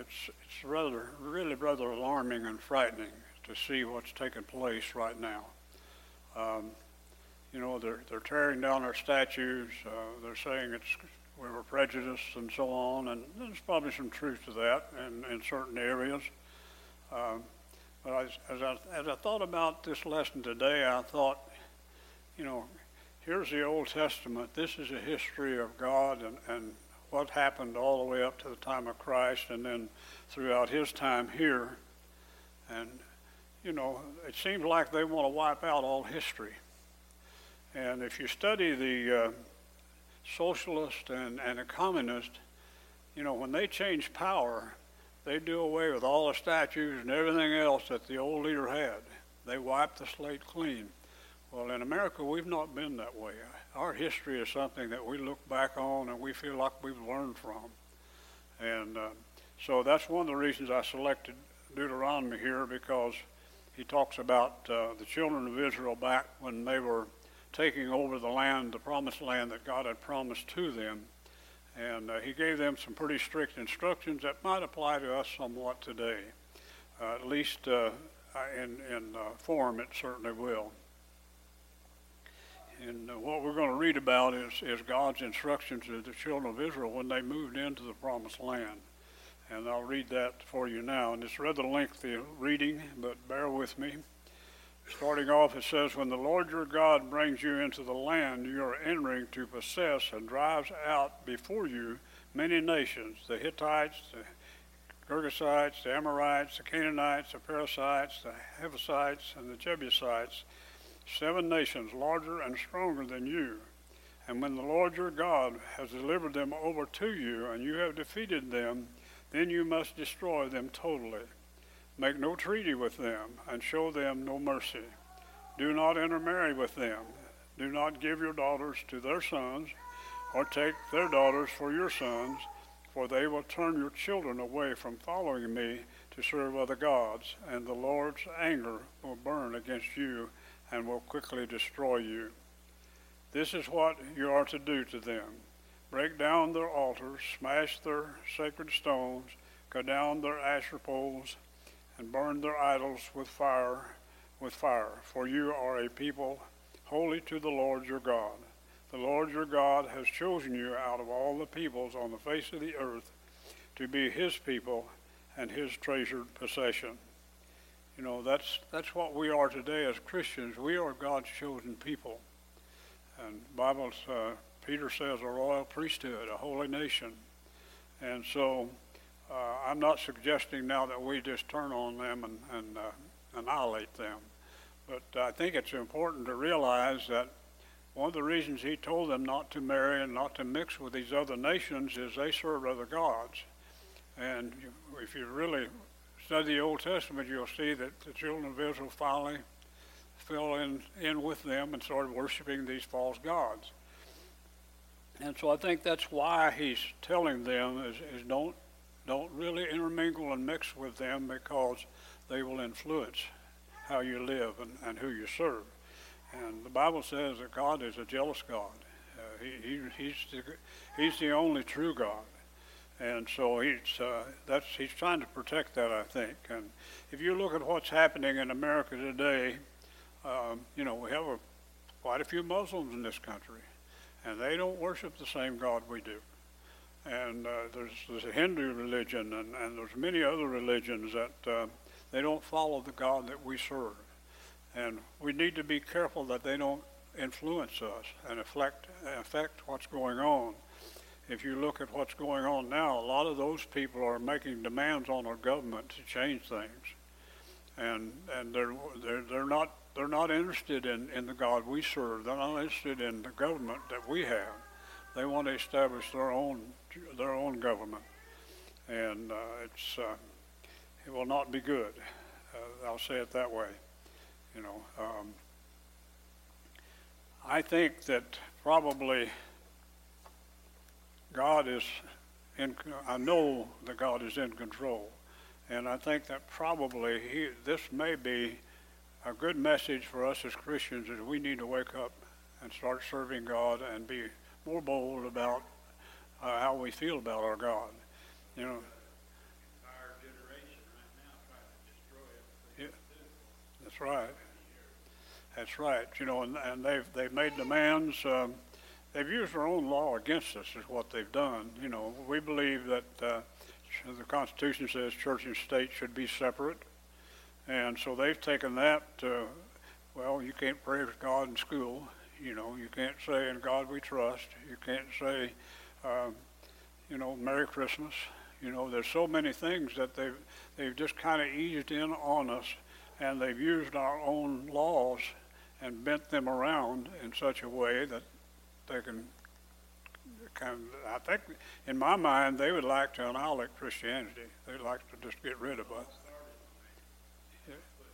it's rather alarming and frightening to see what's taking place right now. Um, they're tearing down our statues. They're saying we were prejudiced and so on, and there's probably some truth to that in certain areas. Um, but as I thought about this lesson today, I thought, you know, here's the Old Testament. This is a history of God and what happened all the way up to the time of Christ and then throughout his time here. And, it seems like they want to wipe out all history. And if you study the socialist and the communist, when they change power, they do away with all the statues and everything else that the old leader had. They wipe the slate clean. Well, in America, we've not been that way. Our history is something that we look back on and we feel like we've learned from. And so that's one of the reasons I selected Deuteronomy here, because he talks about the children of Israel back when they were taking over the land, the promised land that God had promised to them. And he gave them some pretty strict instructions that might apply to us somewhat today. At least in form, it certainly will. And what we're going to read about is God's instructions to the children of Israel when they moved into the promised land. And I'll read that for you now. And it's rather lengthy reading, but bear with me. Starting off, it says, when the Lord your God brings you into the land you are entering to possess and drives out before you many nations, the Hittites, the Girgashites, the Amorites, the Canaanites, the Perizzites, the Jebusites, and the Jebusites, 7 nations larger and stronger than you. And when the Lord your God has delivered them over to you, and you have defeated them, then you must destroy them totally. Make no treaty with them, and show them no mercy. Do not intermarry with them. Do not give your daughters to their sons, or take their daughters for your sons, for they will turn your children away from following me to serve other gods, and the Lord's anger will burn against you and will quickly destroy you. This is what you are to do to them. Break down their altars, smash their sacred stones, cut down their Asher poles, and burn their idols with fire. For you are a people holy to the Lord your God. The Lord your God has chosen you out of all the peoples on the face of the earth to be his people and his treasured possession. That's what we are today as Christians. We are God's chosen people. And the Bible, Peter says, a royal priesthood, a holy nation. And so I'm not suggesting now that we just turn on them and annihilate them. But I think it's important to realize that one of the reasons he told them not to marry and not to mix with these other nations is they served other gods. And if you really study the Old Testament, you'll see that the children of Israel finally fell in with them and started worshiping these false gods. And so I think that's why he's telling them is don't really intermingle and mix with them, because they will influence how you live and who you serve. And the Bible says that God is a jealous God. He's the only true God. And so he's trying to protect that, I think. And if you look at what's happening in America today, we have quite a few Muslims in this country, and they don't worship the same God we do. And there's a Hindu religion, and there's many other religions that they don't follow the God that we serve. And we need to be careful that they don't influence us and affect what's going on. If you look at what's going on now, a lot of those people are making demands on our government to change things, and they're not interested in the God we serve. They're not interested in the government that we have. They want to establish their own government, and it will not be good. I'll say it that way. I think that probably I know that God is in control, and I think that probably this may be a good message for us as Christians, is we need to wake up and start serving God and be more bold about how we feel about our God. That's right. That's right. You know, and they've made demands. They've used their own law against us, is what they've done. You know, we believe that the Constitution says church and state should be separate, and so they've taken that to, well, you can't praise God in school. You know, you can't say "In God We Trust." You can't say, you know, "Merry Christmas." You know, there's so many things that they've just kind of eased in on us, and they've used our own laws and bent them around in such a way that they can kind of, I think, in my mind, they would like to annihilate Christianity. They'd like to just get rid of us. Yeah.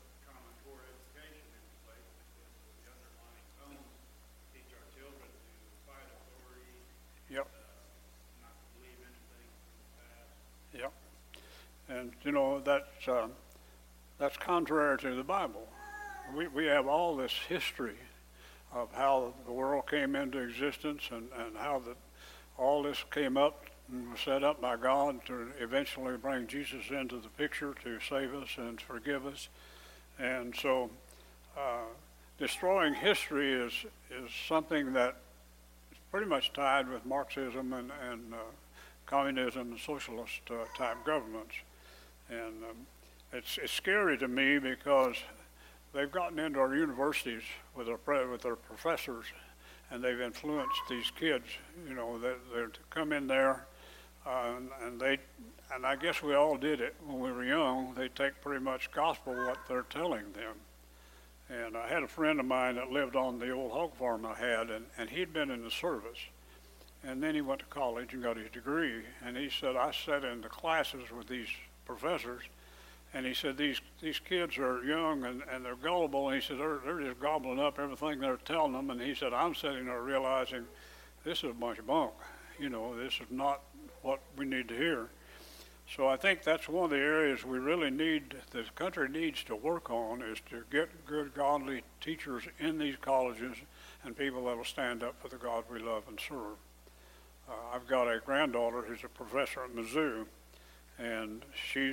Yep. Yep. And you know that's contrary to the Bible. We have all this history of how the world came into existence and how all this came up and was set up by God to eventually bring Jesus into the picture to save us and forgive us. And so destroying history is something that is pretty much tied with Marxism and communism and socialist type governments. And it's scary to me because they've gotten into our universities with their professors, and they've influenced these kids. You know, they're to come in there, and I guess we all did it when we were young. They take pretty much gospel what they're telling them. And I had a friend of mine that lived on the old hog farm I had, and he'd been in the service. And then he went to college and got his degree. And he said, I sat in the classes with these professors, and he said, these kids are young and they're gullible. And he said, they're just gobbling up everything they're telling them. And he said, I'm sitting there realizing this is a bunch of bunk. You know, this is not what we need to hear. So I think that's one of the areas we really need, the country needs to work on, is to get good, godly teachers in these colleges and people that will stand up for the God we love and serve. I've got a granddaughter who's a professor at Mizzou, and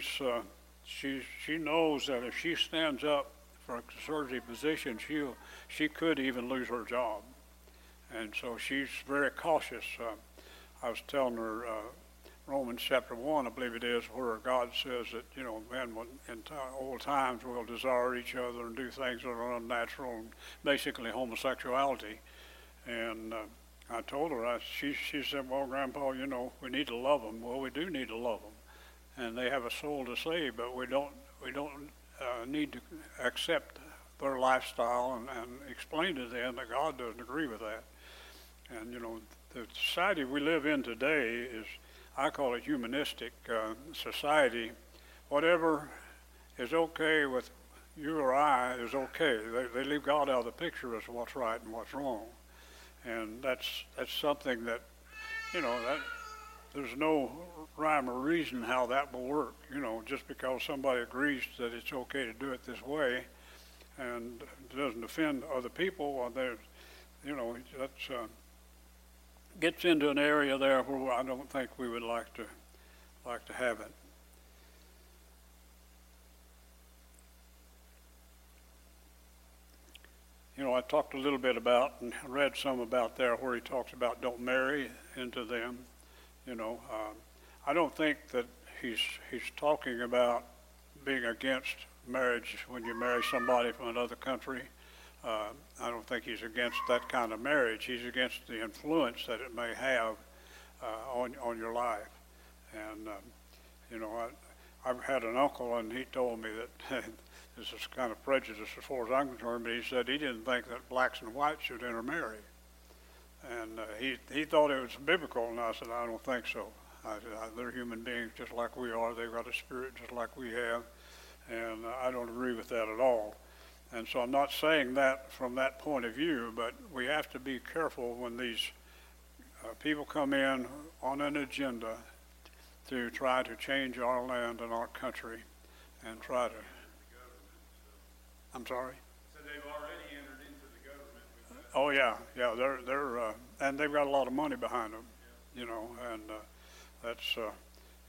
she knows that if she stands up for a conservative position, she could even lose her job. And so she's very cautious. I was telling her Romans chapter 1, I believe it is, where God says that, you know, men in old times will desire each other and do things that are unnatural, and basically homosexuality. And I told her, she said, well, Grandpa, you know, we need to love them. Well, we do need to love them, and they have a soul to save, but we don't need to accept their lifestyle and explain to them that God doesn't agree with that. And you know, the society we live in today is, I call it humanistic society. Whatever is okay with you or I is okay. They leave God out of the picture as to what's right and what's wrong. And that's something that, you know, that there's no rhyme or reason how that will work. You know, just because somebody agrees that it's okay to do it this way and doesn't offend other people, well, there's, you know, that's gets into an area there where I don't think we would like to have it. You know, I talked a little bit about and read some about there where he talks about don't marry into them. You know, I don't think that he's talking about being against marriage when you marry somebody from another country. I don't think he's against that kind of marriage. He's against the influence that it may have on your life. And you know, I've had an uncle, and he told me that this is kind of prejudice as far as I'm concerned, but he said he didn't think that blacks and whites should intermarry. And he thought it was biblical, and I said, I don't think so. They're human beings just like we are. They've got a spirit just like we have, and I don't agree with that at all. And so I'm not saying that from that point of view, but we have to be careful when these people come in on an agenda to try to change our land and our country and try to. I'm sorry? So they've already entered into the government. Oh yeah, they're and they've got a lot of money behind them, you know, and that's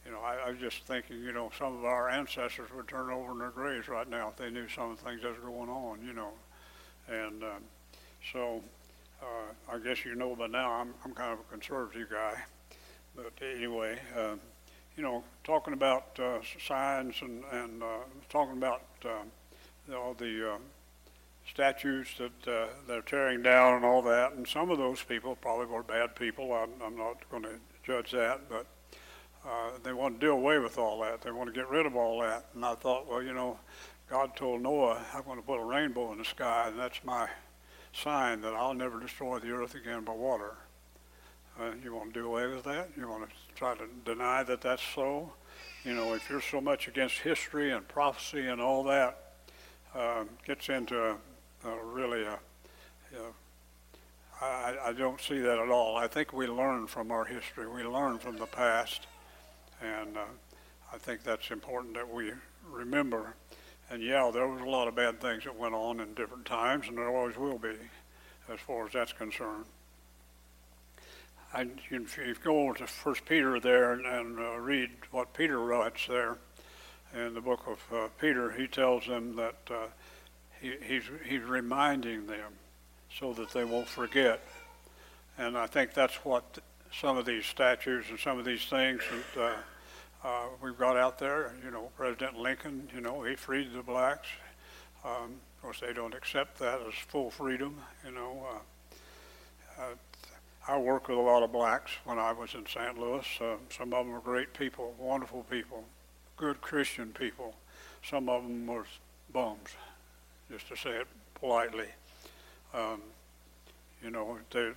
You know, I was just thinking, you know, some of our ancestors would turn over in their graves right now if they knew some of the things that was going on, you know. And so I guess you know by now I'm kind of a conservative guy. But anyway, you know, talking about signs and talking about all the statues that they're tearing down and all that, and some of those people probably were bad people. I'm not going to judge that, but they want to do away with all that. They want to get rid of all that. And I thought, well, you know, God told Noah, I'm going to put a rainbow in the sky, and that's my sign that I'll never destroy the earth again by water. You want to do away with that? You want to try to deny that that's so? You know, if you're so much against history and prophecy and all that, gets into really I don't see that at all. I think we learn from our history. We learn from the past. And I think that's important that we remember. And yeah, there was a lot of bad things that went on in different times, and there always will be, as far as that's concerned. If you go over to 1 Peter there and read what Peter writes there in the book of Peter, he tells them that he's reminding them so that they won't forget. And I think that's what some of these statues and some of these things that we've got out there, you know, President Lincoln, you know, he freed the blacks. Of course, they don't accept that as full freedom, you know. I worked with a lot of blacks when I was in St. Louis. Some of them were great people, wonderful people, good Christian people. Some of them were bums, just to say it politely. You know,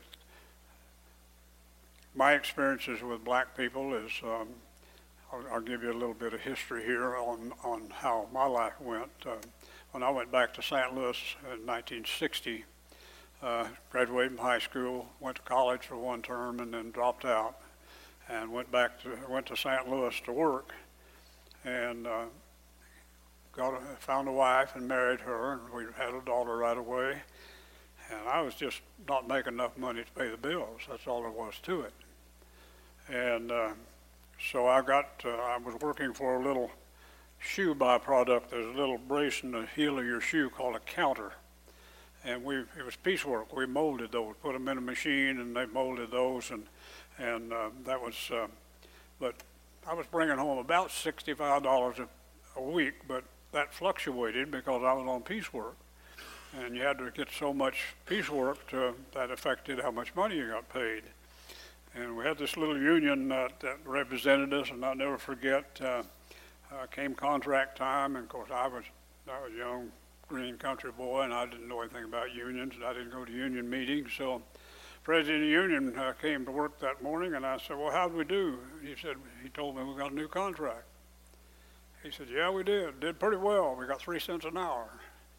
my experiences with black people is, I'll give you a little bit of history here on how my life went. When I went back to St. Louis in 1960, graduated from high school, went to college for one term, and then dropped out, and went to St. Louis to work, and found a wife and married her, and we had a daughter right away. And I was just not making enough money to pay the bills. That's all there was to it. And so I was working for a little shoe byproduct. There's a little brace in the heel of your shoe called a counter. And it was piecework. We molded those, put them in a machine, and they molded those. And that was, but I was bringing home about $65 a week, but that fluctuated because I was on piecework. And you had to get so much piecework that affected how much money you got paid. And we had this little union that represented us, and I'll never forget, came contract time, and of course I was a young green country boy, and I didn't know anything about unions, and I didn't go to union meetings. So president of the union came to work that morning, and I said, well, how'd we do? He told me we got a new contract. He said, yeah, we did pretty well. We got 3 cents an hour.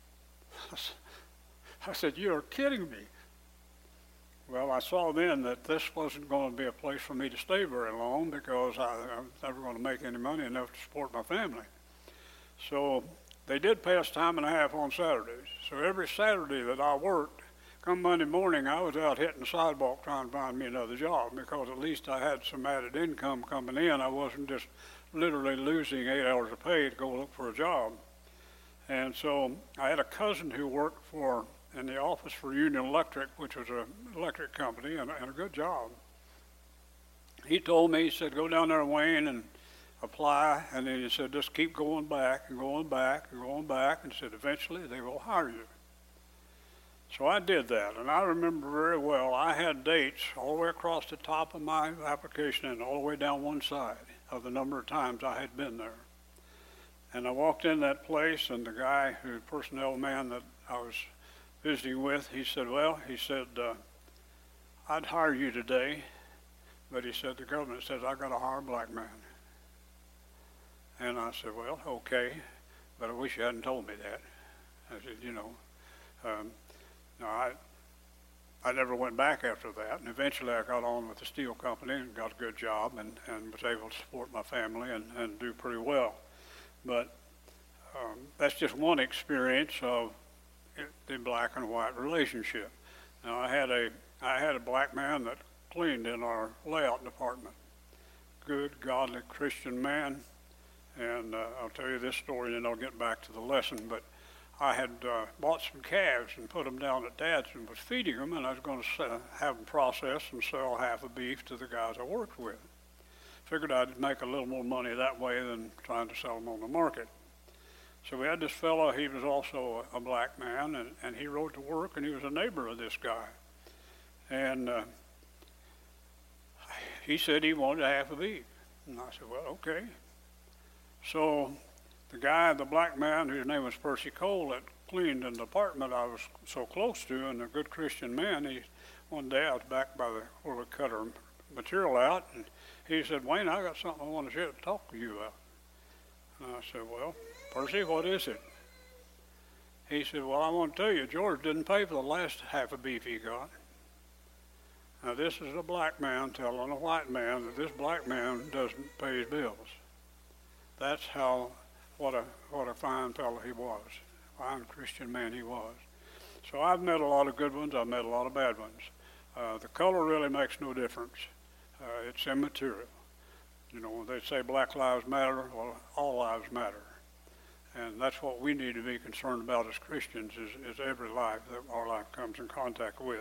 I said, you're kidding me. Well, I saw then that this wasn't going to be a place for me to stay very long because I was never going to make any money enough to support my family. So they did pay us time and a half on Saturdays. So every Saturday that I worked, come Monday morning, I was out hitting the sidewalk trying to find me another job because at least I had some added income coming in. I wasn't just literally losing 8 hours of pay to go look for a job. And so I had a cousin who worked in the office for Union Electric, which was an electric company, and a good job. He told me, he said, go down there, Wayne, and apply. And then he said, just keep going back and going back and going back. And said, eventually they will hire you. So I did that. And I remember very well, I had dates all the way across the top of my application and all the way down one side of the number of times I had been there. And I walked in that place, and the personnel man that I was visiting with, he said, I'd hire you today, but he said, the government says I got to hire a black man. And I said, well, okay, but I wish you hadn't told me that. I said, no, I never went back after that, and eventually I got on with the steel company and got a good job and was able to support my family and do pretty well. But that's just one experience of the black and white relationship. Now I had a black man that cleaned in our layout department good, godly Christian man. And I'll tell you this story, and then I'll get back to the lesson. But I had bought some calves and put them down at Dad's and was feeding them, and I was going to have them processed and sell half a beef to the guys I worked with. Figured I'd make a little more money that way than trying to sell them on the market. So we had this fellow, he was also a black man, and he rode to work, and he was a neighbor of this guy. And he said he wanted half a beef. And I said, well, okay. So the guy, the black man, whose name was Percy Cole, that cleaned an apartment I was so close to, and a good Christian man, one day I was back by where we cut our material out, and he said, Wayne, I got something I want to talk to you about. And I said, well, Percy, what is it? He said, well, I want to tell you, George didn't pay for the last half a beef he got. Now, this is a black man telling a white man that this black man doesn't pay his bills. That's what a fine fellow he was, fine Christian man he was. So I've met a lot of good ones, I've met a lot of bad ones. The color really makes no difference. It's immaterial. You know, when they say Black Lives Matter, well, all lives matter. And that's what we need to be concerned about as Christians, is every life that our life comes in contact with.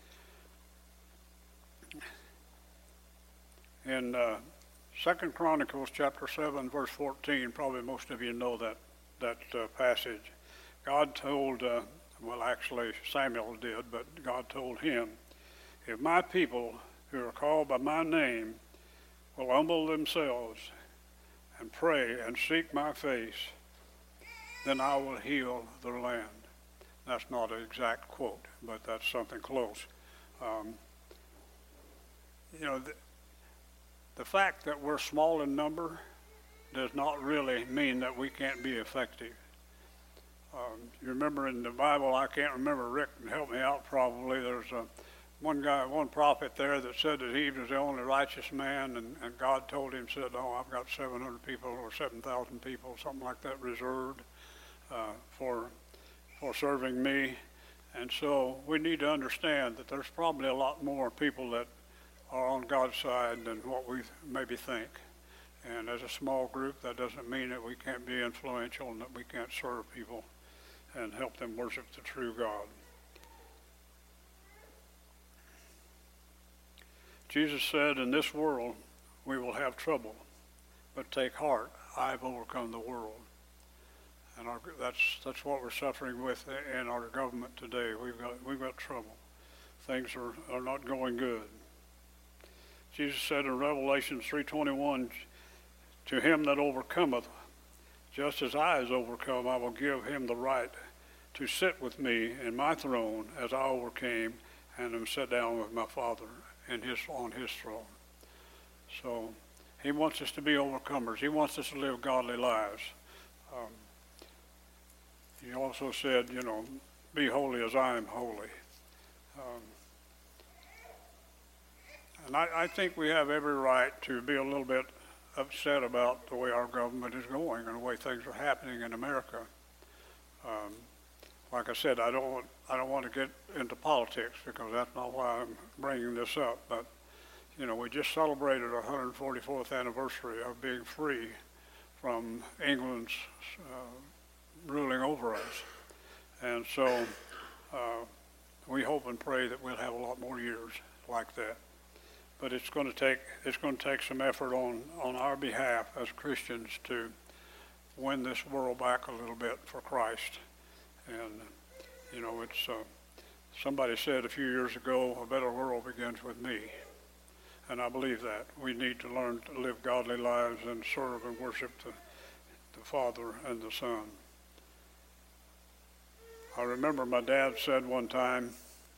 In 2 Chronicles chapter 7, verse 14, probably most of you know that passage. God told, well, actually Samuel did, but God told him, if my people who are called by my name will humble themselves and pray and seek my face, then I will heal their land. That's not an exact quote, but that's something close. You know, the fact that we're small in number does not really mean that we can't be effective. You remember in the Bible, I can't remember, Rick can help me out probably, there's one prophet there that said that he was the only righteous man, and God told him, said, oh, I've got 700 people or 7,000 people, something like that, reserved for serving me. And so we need to understand that there's probably a lot more people that are on God's side than what we maybe think. And as a small group, that doesn't mean that we can't be influential and that we can't serve people and help them worship the true God. Jesus said, in this world we will have trouble, but take heart, I've overcome the world. And that's what we're suffering with in our government today. We've got trouble. Things are not going good. Jesus said in Revelation 3:21, to him that overcometh, just as I has overcome, I will give him the right to sit with me in my throne as I overcame and am set down with my Father on his throne. So he wants us to be overcomers. He wants us to live godly lives. He also said, you know, be holy as I am holy. And I think we have every right to be a little bit upset about the way our government is going and the way things are happening in America. Like I said, I don't want to get into politics because that's not why I'm bringing this up. But you know, we just celebrated our 144th anniversary of being free from England's ruling over us, and so we hope and pray that we'll have a lot more years like that. But it's going to take some effort on our behalf as Christians to win this world back a little bit for Christ. And you know, it's somebody said a few years ago, a better world begins with me, and I believe that we need to learn to live godly lives and serve and worship the Father and the Son. I remember my dad said one time,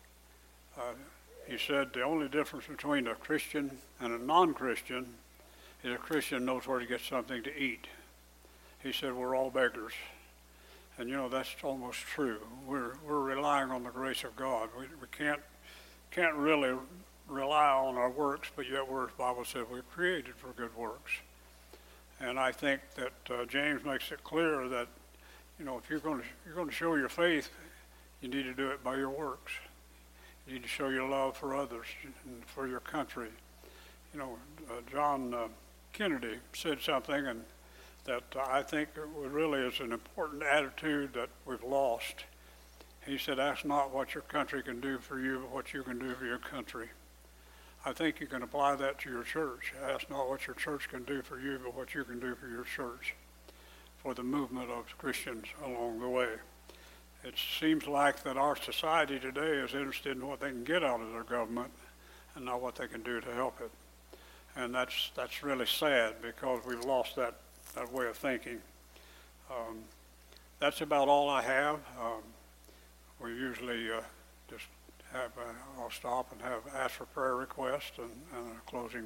he said the only difference between a Christian and a non-Christian is a Christian knows where to get something to eat. He said we're all beggars. And you know, that's almost true. We're relying on the grace of God. We can't really rely on our works, but yet the Bible says we're created for good works. And I think that James makes it clear that, you know, if you're going to show your faith, you need to do it by your works. You need to show your love for others and for your country. You know, John Kennedy said something and that I think really is an important attitude that we've lost. He said, ask not what your country can do for you, but what you can do for your country. I think you can apply that to your church. Ask not what your church can do for you, but what you can do for your church, for the movement of Christians along the way. It seems like that our society today is interested in what they can get out of their government and not what they can do to help it. And that's really sad because we've lost that way of thinking. That's about all I have. We usually just have, I'll stop and ask for prayer requests and a closing